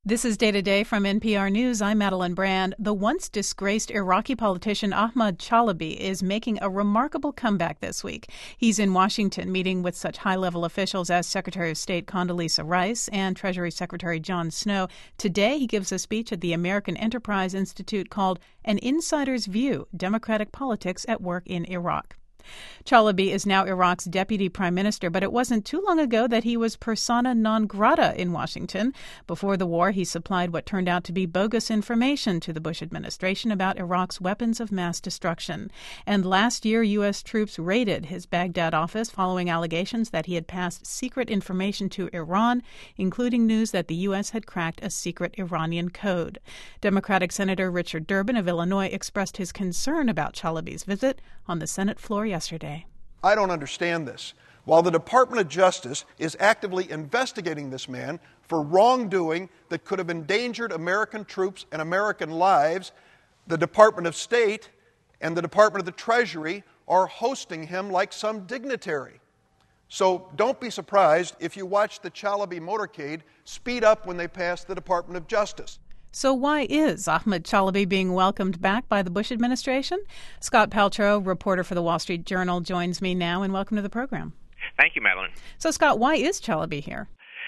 This is Day to Day from NPR News. I'm Madeline Brand. The once disgraced Iraqi politician Ahmad Chalabi is making a remarkable comeback this week. He's in Washington meeting with such high-level officials as Secretary of State Condoleezza Rice and Treasury Secretary John Snow. Today, he gives a speech at the American Enterprise Institute called An Insider's View: Democratic Politics at Work in Iraq. Chalabi is now Iraq's deputy prime minister, but it wasn't too long ago that he was persona non grata in Washington. Before the war, he supplied what turned out to be bogus information to the Bush administration about Iraq's weapons of mass destruction. And last year, U.S. troops raided his Baghdad office following allegations that he had passed secret information to Iran, including news that the U.S. had cracked a secret Iranian code. Democratic Senator Richard Durbin of Illinois expressed his concern about Chalabi's visit on the Senate floor yesterday. I don't understand this. While the Department of Justice is actively investigating this man for wrongdoing that could have endangered American troops and American lives, the Department of State and the Department of the Treasury are hosting him like some dignitary. So don't be surprised if you watch the Chalabi motorcade speed up when they pass the Department of Justice. So why is Ahmad Chalabi being welcomed back by the Bush administration? Scott Paltrow, reporter for the Wall Street Journal, joins me now, and welcome to the program. Thank you, Madeline. So, Scott, why is Chalabi here?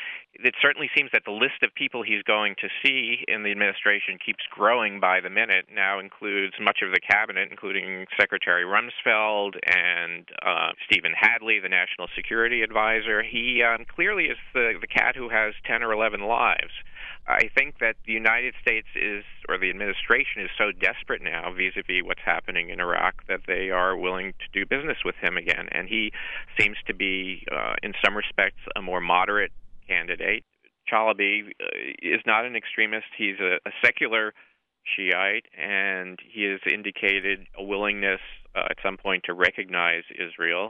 It certainly seems that the list of people he's going to see in the administration keeps growing by the minute. Now includes much of the cabinet, including Secretary Rumsfeld and Stephen Hadley, the National Security Advisor. He clearly is the cat who has 10 or 11 lives. I think that the United States or the administration is so desperate now vis-a-vis what's happening in Iraq that they are willing to do business with him again. And he seems to be, in some respects, a more moderate candidate. Chalabi is not an extremist. He's a secular Shiite, and he has indicated a willingness at some point to recognize Israel.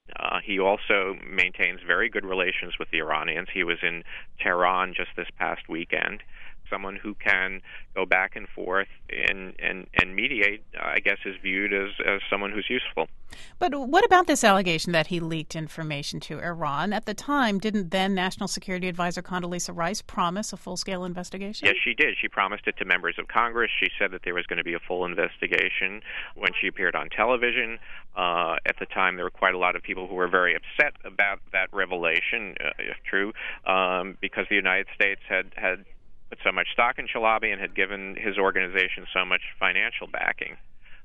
He also maintains very good relations with the Iranians. He was in Tehran just this past weekend. Someone who can go back and forth and mediate, I guess, is viewed as someone who's useful. But what about this allegation that he leaked information to Iran? At the time, didn't then National Security Advisor Condoleezza Rice promise a full-scale investigation? Yes, she did. She promised it to members of Congress. She said that there was going to be a full investigation when she appeared on television. At the time, there were quite a lot of people who were very upset about that revelation, if true, because the United States had put so much stock in Chalabi and had given his organization so much financial backing.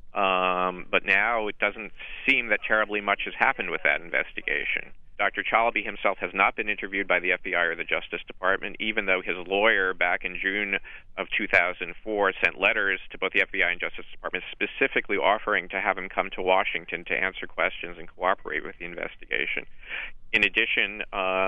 But now it doesn't seem that terribly much has happened with that investigation. Dr. Chalabi himself has not been interviewed by the FBI or the Justice Department, even though his lawyer back in June of 2004 sent letters to both the FBI and Justice Department specifically offering to have him come to Washington to answer questions and cooperate with the investigation. In addition,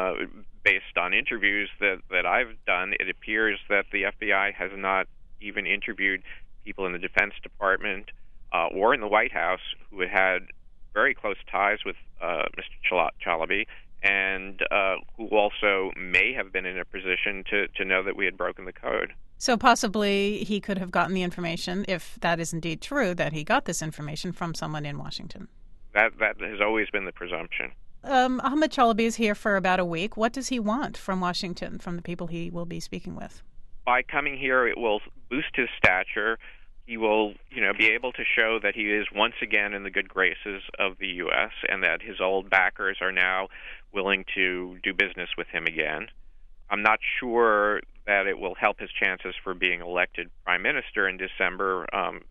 based on interviews that I've done, it appears that the FBI has not even interviewed people in the Defense Department or in the White House who had very close ties with Mr. Chalabi and who also may have been in a position to know that we had broken the code. So possibly he could have gotten the information, if that is indeed true, that he got this information from someone in Washington. That has always been the presumption. Ahmad Chalabi is here for about a week. What does he want from Washington, from the people he will be speaking with? By coming here, it will boost his stature. He will, be able to show that he is once again in the good graces of the U.S. and that his old backers are now willing to do business with him again. I'm not sure that it will help his chances for being elected prime minister in December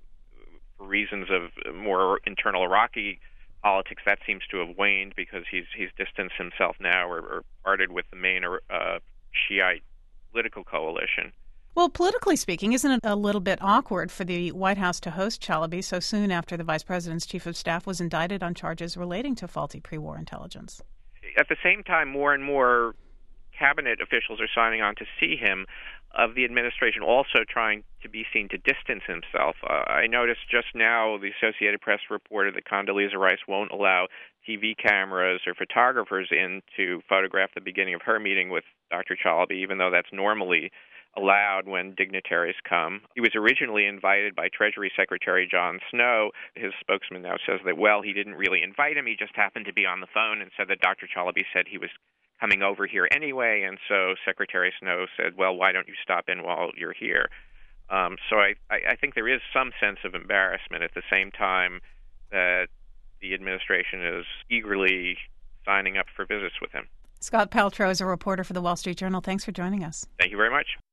for reasons of more internal Iraqi politics. That seems to have waned because he's distanced himself now or parted with the main Shiite political coalition. Well, politically speaking, isn't it a little bit awkward for the White House to host Chalabi so soon after the vice president's chief of staff was indicted on charges relating to faulty pre-war intelligence? At the same time, more and more cabinet officials are signing on to see him, of the administration also trying to be seen to distance himself. I noticed just now the Associated Press reported that Condoleezza Rice won't allow TV cameras or photographers in to photograph the beginning of her meeting with Dr. Chalabi, even though that's normally allowed when dignitaries come. He was originally invited by Treasury Secretary John Snow. His spokesman now says that, he didn't really invite him. He just happened to be on the phone and said that Dr. Chalabi said he was coming over here anyway, and so Secretary Snow said, well, why don't you stop in while you're here? So I think there is some sense of embarrassment at the same time that the administration is eagerly signing up for visits with him. Scott Paltrow is a reporter for the Wall Street Journal. Thanks for joining us. Thank you very much.